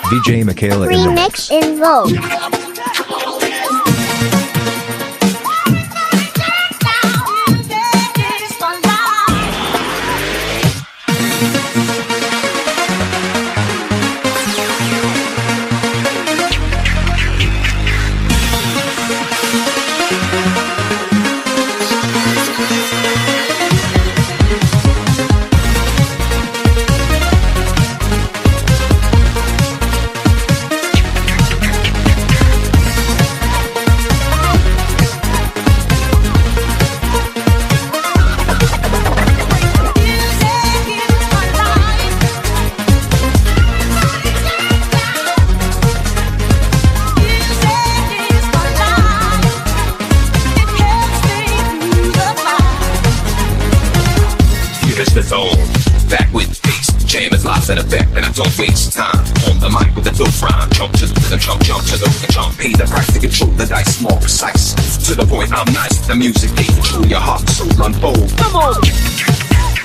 DJ Michaela in the Remix in Vogue. The zone, back with bass, jam is live in effect, and I don't waste time. On the mic with the dope rhyme, jump to the rhythm, jump to the rhythm, jump. Pay the price to control the dice, more precise. To the point, I'm nice. The music, they control your heart, soul unfold. Come on.